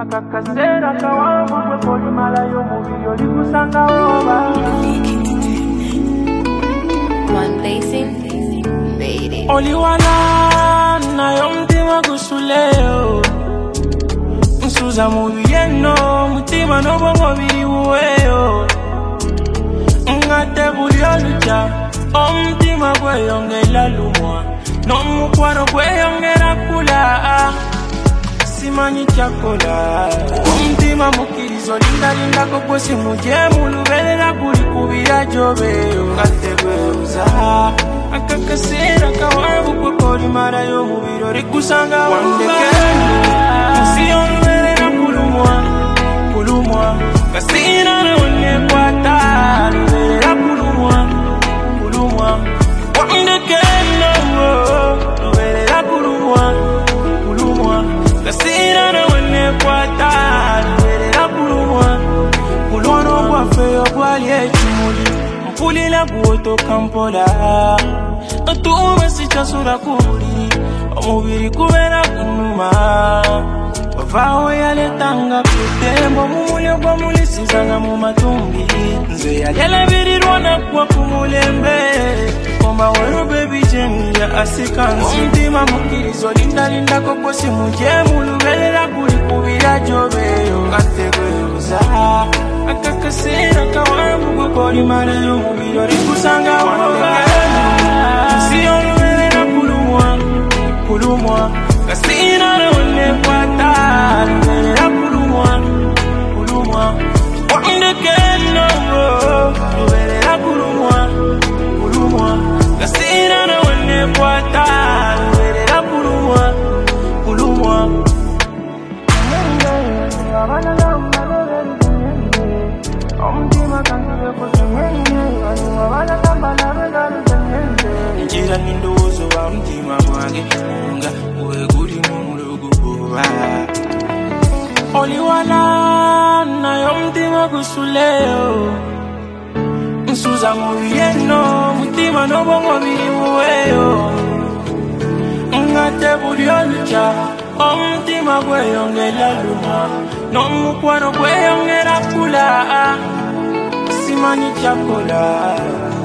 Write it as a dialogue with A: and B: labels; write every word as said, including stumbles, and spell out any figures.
A: akakasera kawangu kwe poli malayo mubili oli kusanga oba
B: One placing, made it.
A: oli wana nayo mtima gusuleo nsuza mubiyeno mutima nobongo biri buweyo ngate buli oluja omutima gweyongera lumwa n'omukwano gweyongera kula simanyi kyakola omutima mukirizo linda lindako gwe simujemu luberera guli kubira gyobeyo ngate gweuza akakaseera kawanvu gwe kolimalayo mubiro likusanga wandekenu nsi oluberera kulumwa kulumwa kasina newenekwata luberera kulumwa kulumwa wandekenu luberera kulumwa kulumwa kasina newenekwata luberera kulumwa kulwana ogwafeyo gwali ekimuli mpulira gwotoka mpola otuume sikyasula ku buliri omubiri gubeera gunuma ovaawo yaletanga kutembo mumuli ogwamulisizanga mu matumbi nze yali alabirirwa naggwa ku mulembe omba werube bijenja asikansi omutima mukirizo lindalindako gwe simujemu luberera guli kubira gyobeyo ngategweuza akakaseera kawanvu gwe kolimalayo mubiro likusanga woba nsi oluberera kulumwa kulumwa kasina newenekwata luberera kulumwa kulumwa wandekeno luberera kulumwa kulumwa kasina newenekwata luberera kulumwa kulumwa njira nindowozo wa mutima gwange nga gwe guli mu mulugugoba oli wala nayo mutima gusuleyo nsuza mubiyeno mutima n'obwongo biri buweyo ngate buli oluja omutima gweyongera lumwa n'omukwano gweyongera kula simanyi kyakola